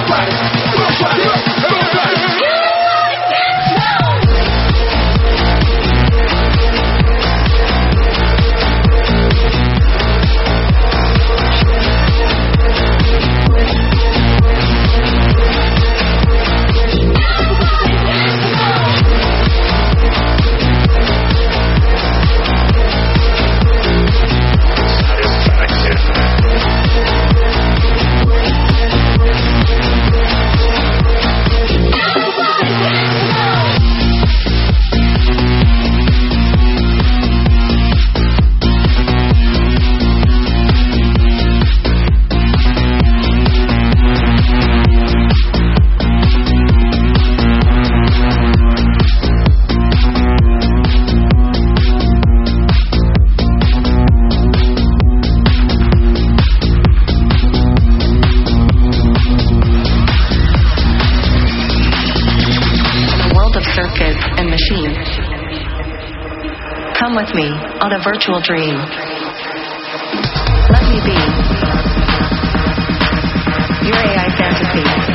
Come with me on a virtual dream. Let me be your AI fantasy.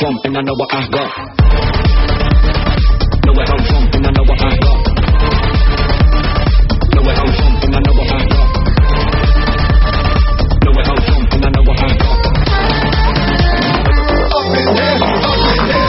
from, and I know what I got. Know where I'm from, and I know what I got. Know where I'm from, and I know what I got. Know where I'm from, and I know what I got. Up in here, up in here.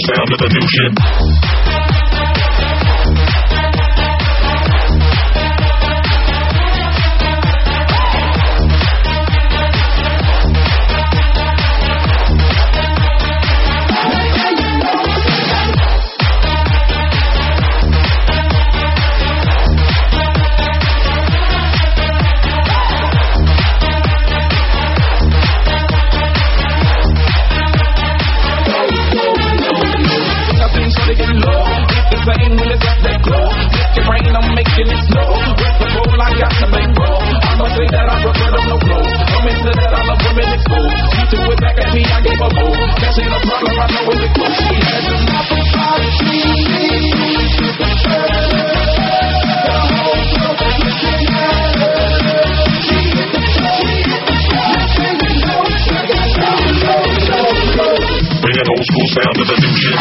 sound of the new shit. Sound of the new shit.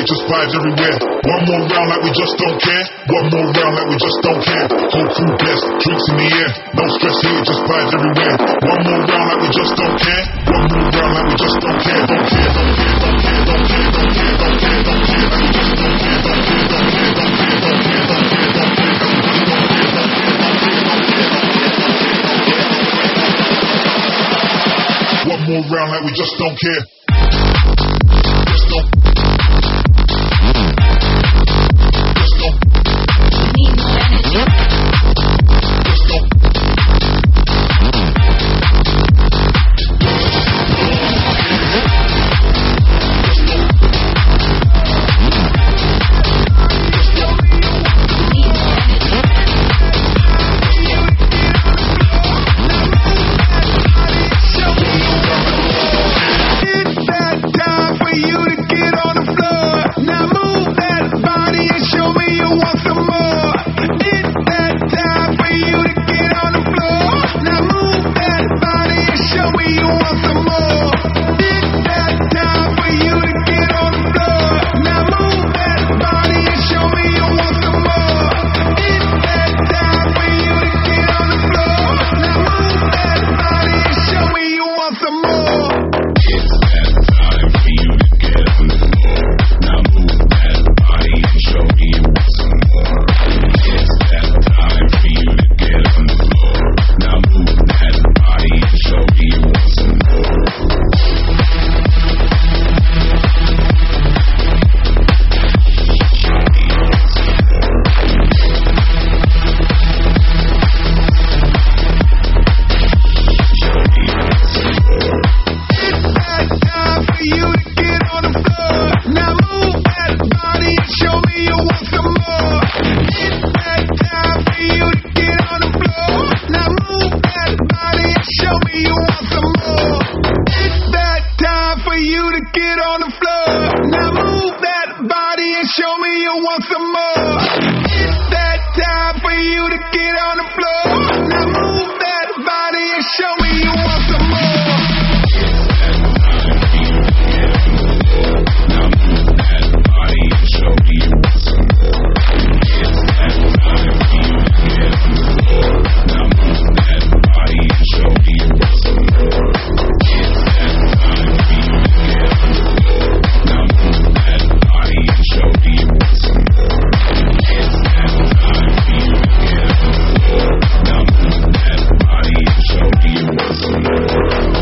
just vibes everywhere. One more round like we just don't care. One more round like we just don't care. Whole crew blessed, drinks in the air. No stress here, just vibes everywhere. One more round like we just don't care. One more round like we just don't care. Don't care, don't care, don't care, don't care, don't care, don't care, don't care. Like we just don't care, don't care, don't care, don't care, don't care, don't care, don't care. One more round like we just don't care. Just don't. Just don't. Need more energy. Just don't. Show me you want some more.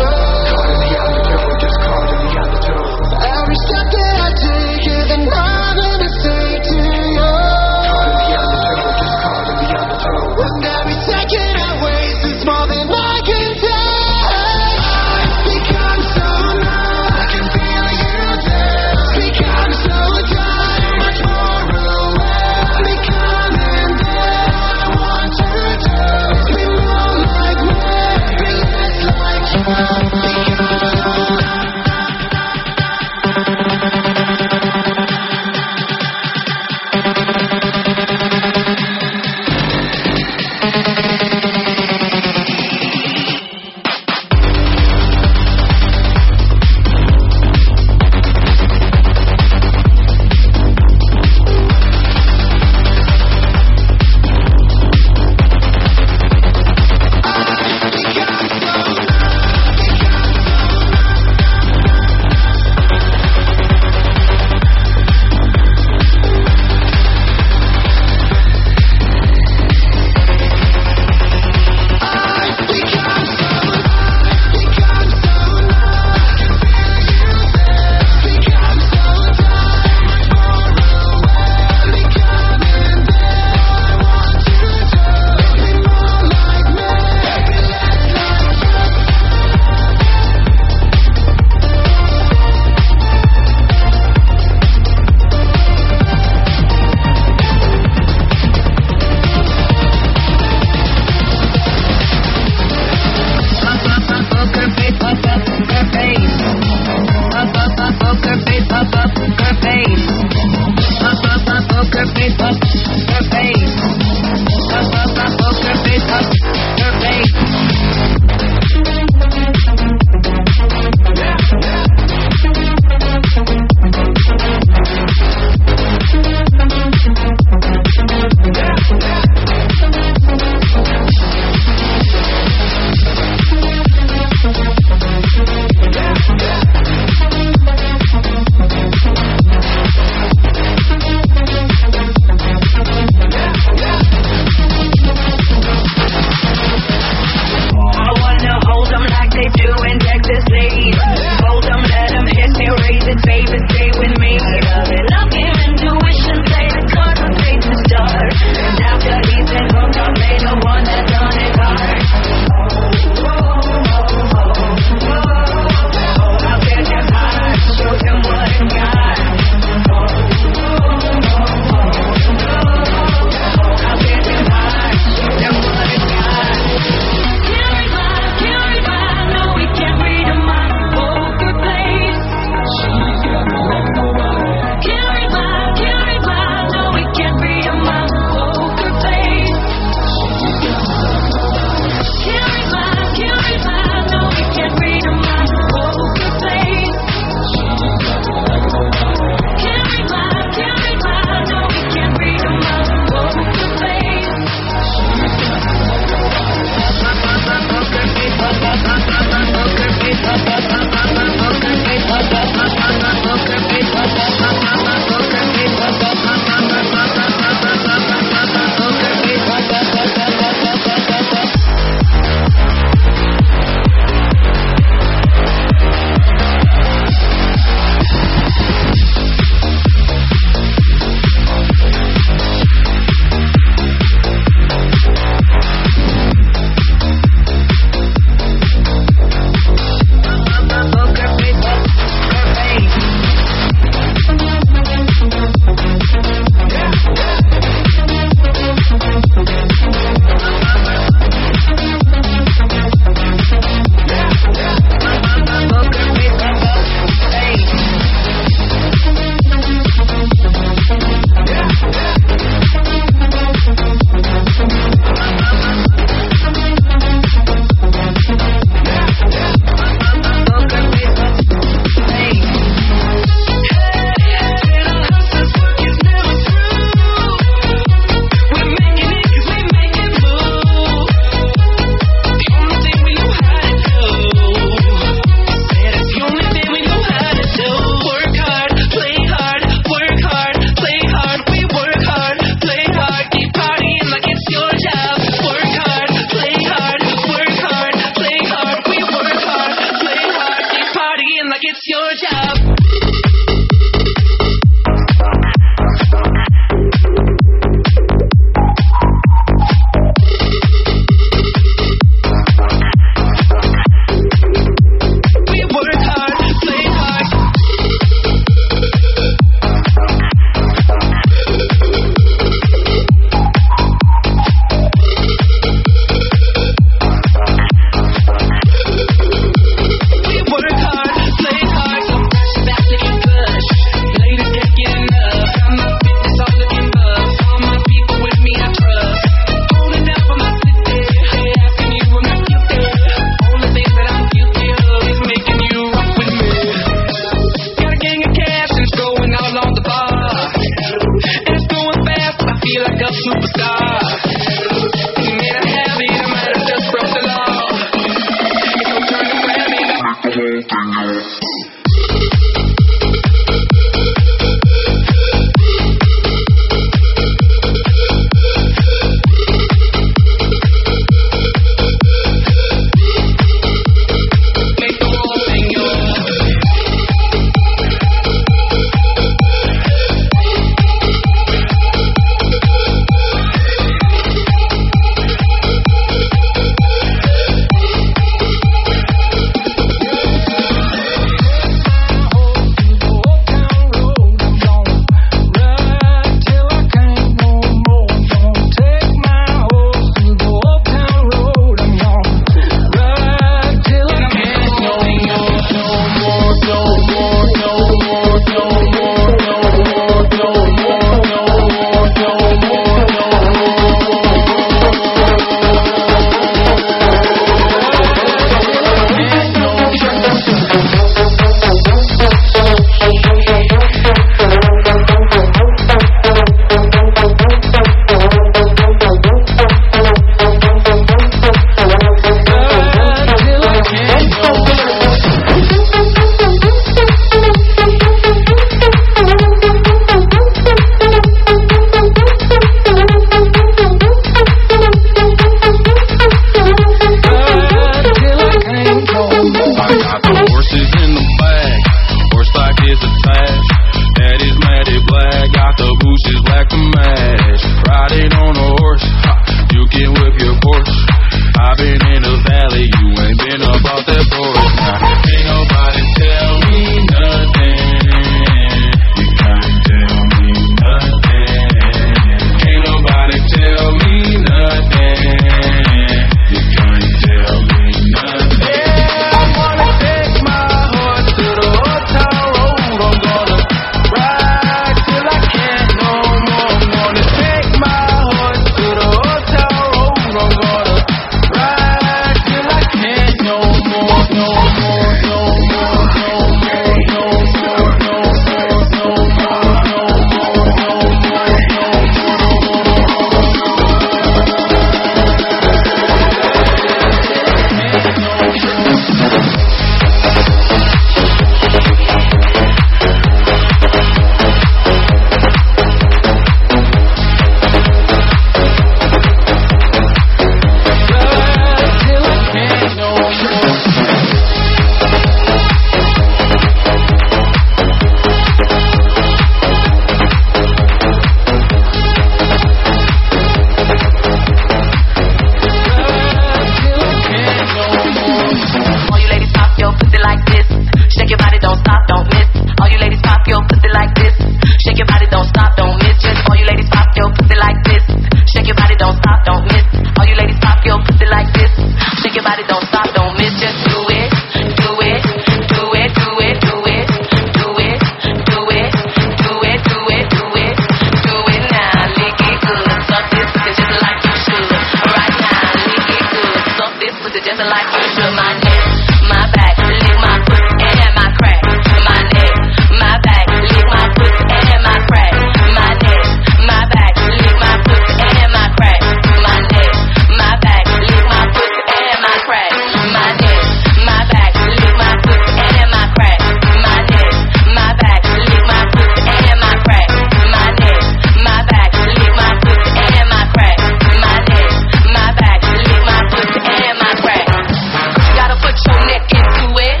Into it.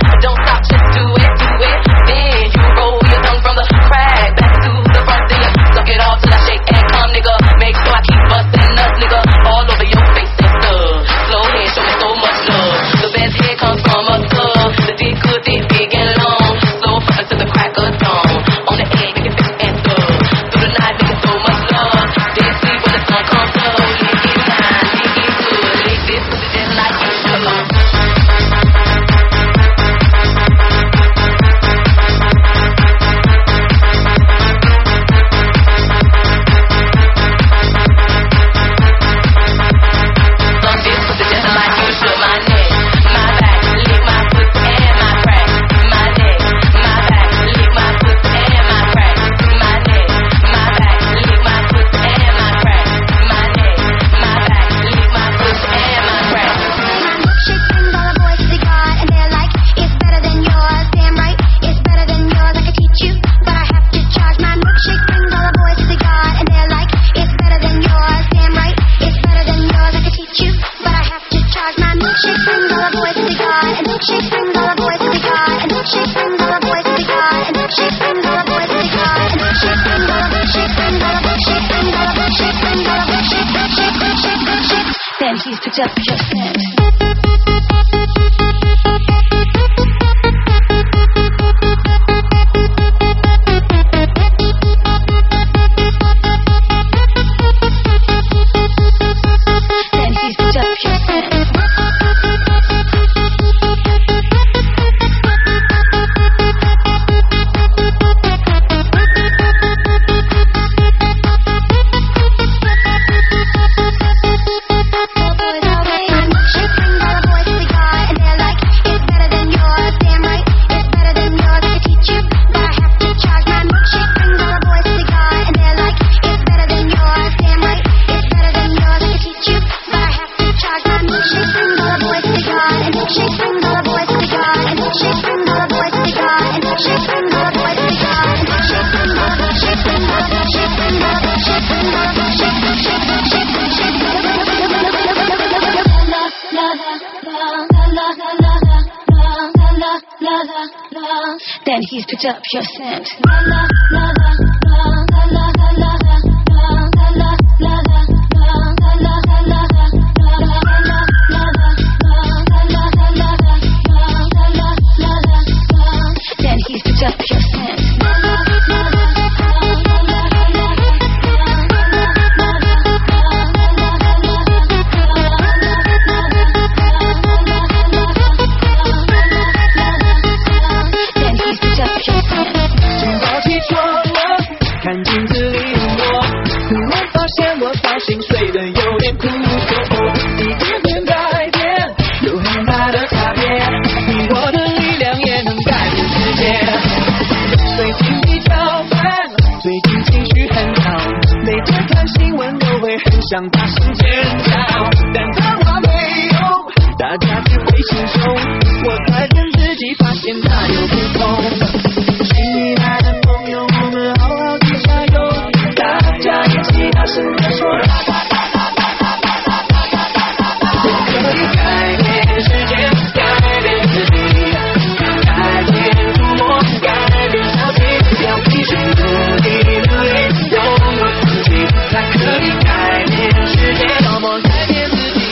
milkshake brings all the boys to the God, and milkshake brings all the boys to the God, and milkshake brings all the boys to the God, and milkshake brings all the milkshake brings all the milkshake brings all the milkshake brings all the milkshake milkshake milkshake milkshake. Then he's picked up your scent. Then he's picked up your scent. Then he's picked up your scent. 想大声尖叫，但他话没用，大家只会心胸。我才跟自己发现他有不同。亲爱的朋友，我们好好的加油，大家一起大声地说。我可以改变世界，改变自己，改变触摸，改变消息，要继续努力努力，拥有自己，才可以改变世界，默默改变自己。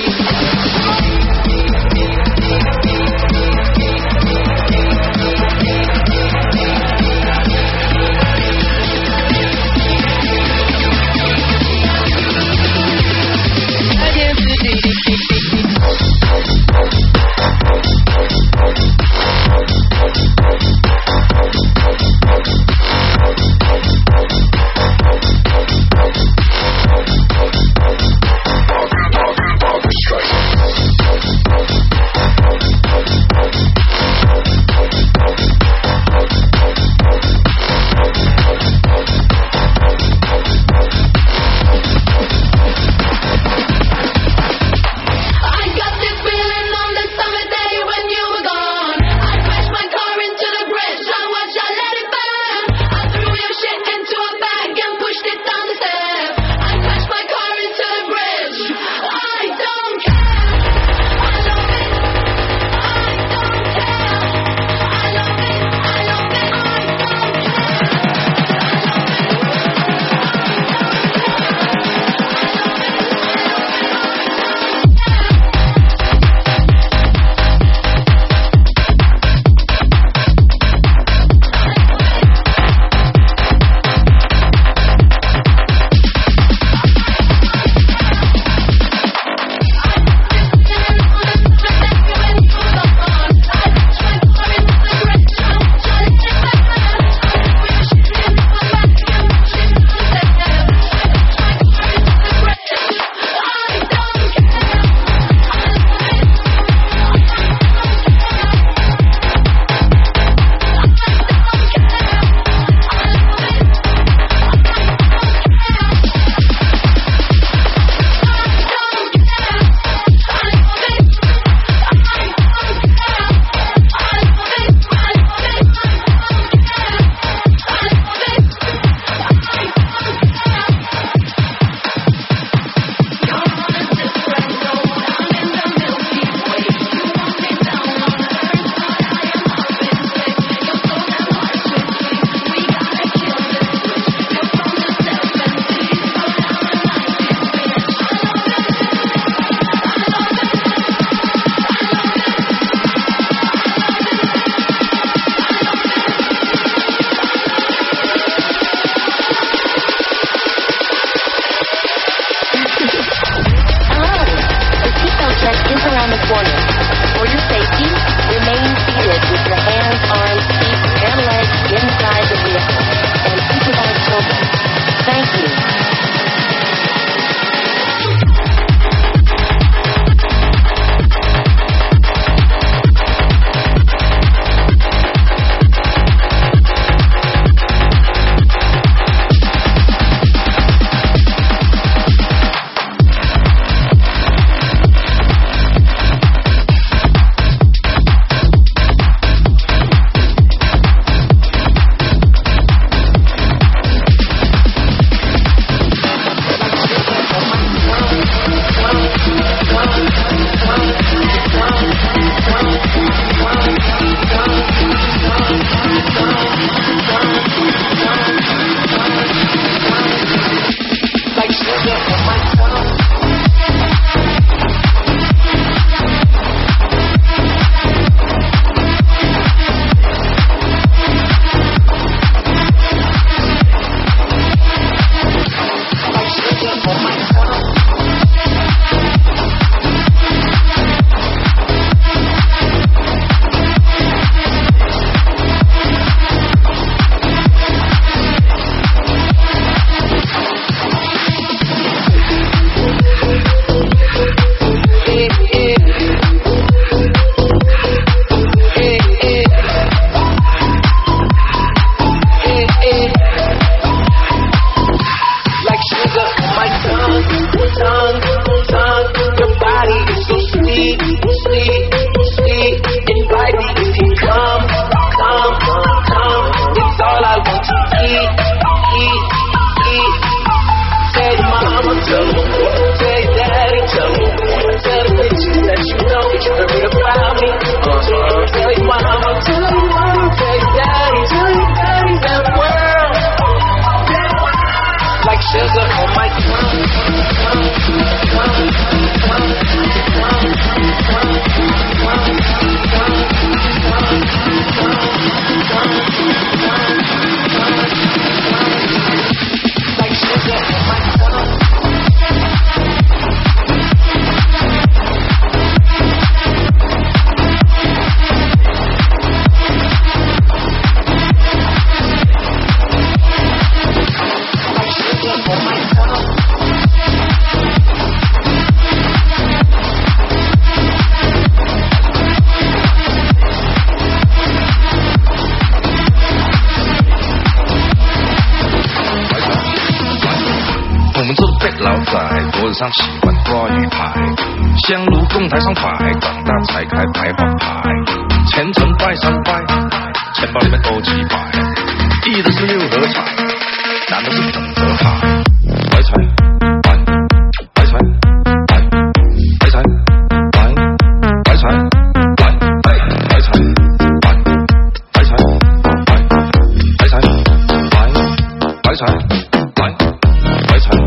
上喜欢抓鱼排，香炉供台上摆，长大才开牌坊牌，虔诚拜三拜，钱包里面多几百，一的是六合彩，男的是等着海，白财白白财白白财白白财白白财白白财白白财白白财白白财。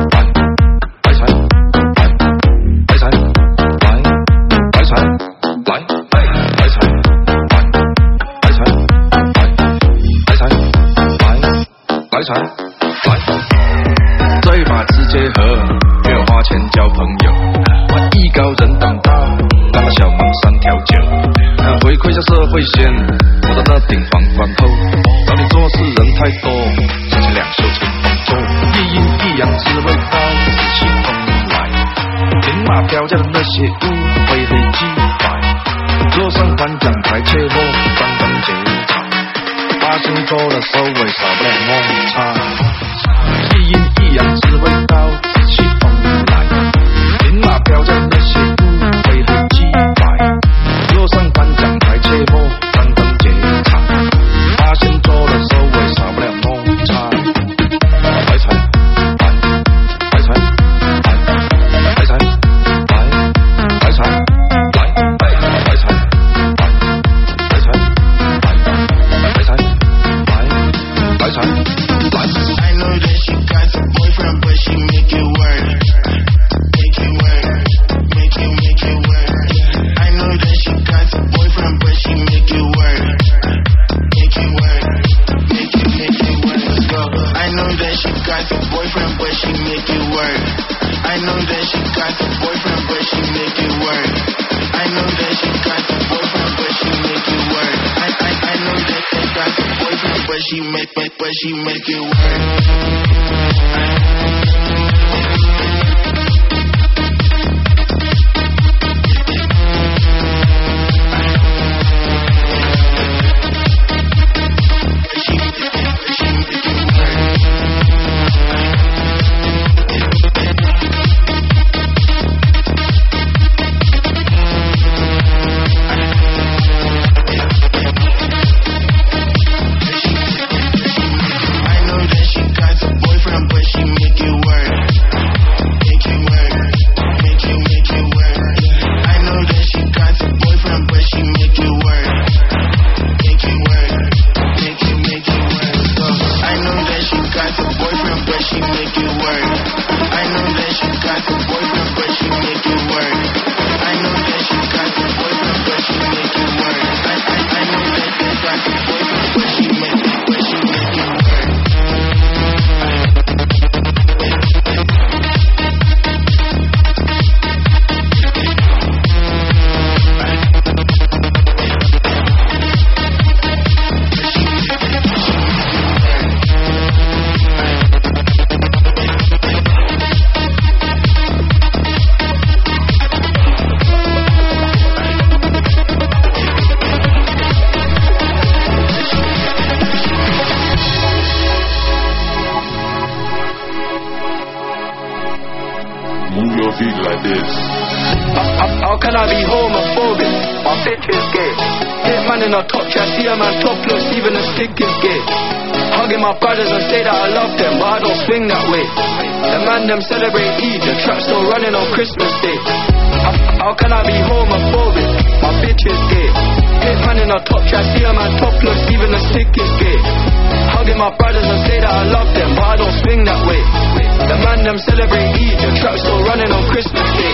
白财来，这一把直接喝，没有花钱交朋友。我艺高人胆大，让他小忙3条酒。回馈下社会先，我的那顶皇冠后。找你做事人太多，心情两袖清风做。一阴一阳只味道，紫气风来。明码标价的那些物，灰黑鸡白。桌上颁奖台切莫张灯结彩。把星座的收尾少不了梦叉，一阴一阳只味道，紫气风来。明码标价那些物，灰黑鸡白。桌上颁奖台切莫张灯结彩。把星座的收尾少不了梦叉，白财白白财白白财白白财来白财白白财白财。 I know that she got a boyfriend, but she make it work. Make it work, make it work. I know that she got a boyfriend, but she make it work. Make it work, make it work. Let's go. I know that she got a boyfriend, but she make it work. I know that she got a boyfriend, but she make it work. I know that she got a boyfriend, but she make it work. I know that she got a boyfriend, but she make it work. How can I be homophobic? My bitch is gay. Hit man in a top try, see a man topless, even a stick is gay. Hugging my brothers and say that I love them, but I don't swing that way. The man them celebrate Eid, the trap still running on Christmas Day. How can I be homophobic? My bitch is gay. Hit man in a top try, see a man topless, even a stick is gay. Hugging my brothers and say that I love them, but I don't swing that way. The man them celebrate Eid, the trap still running on Christmas Day.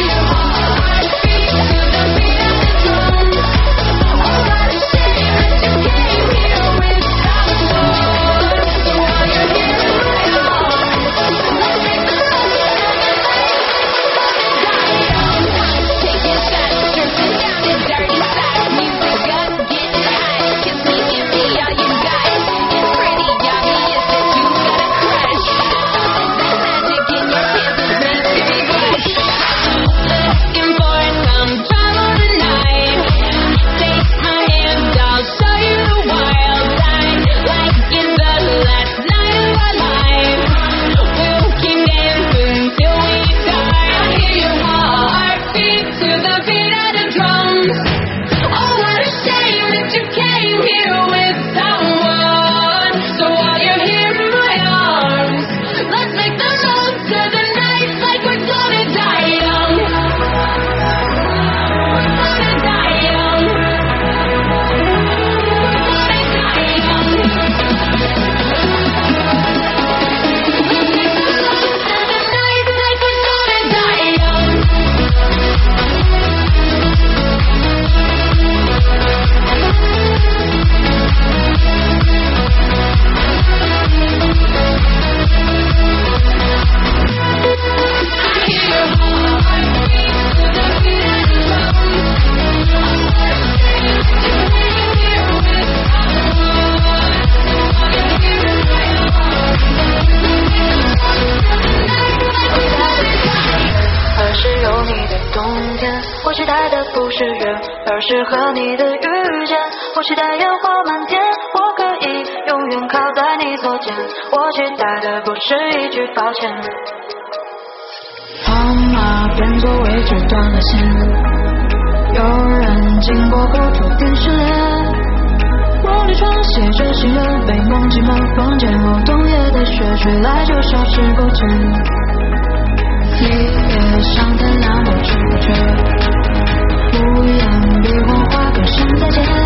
而是和你的遇见。我期待烟花满天，我可以永远靠在你左肩。我期待的不是一句抱歉。号码变作未知断了线，有人经过后注定失联。玻璃窗写着心愿，被梦挤满房间后，冬夜的雪吹来就消失不见。你也像天那么直觉，无言比谎话更深再见。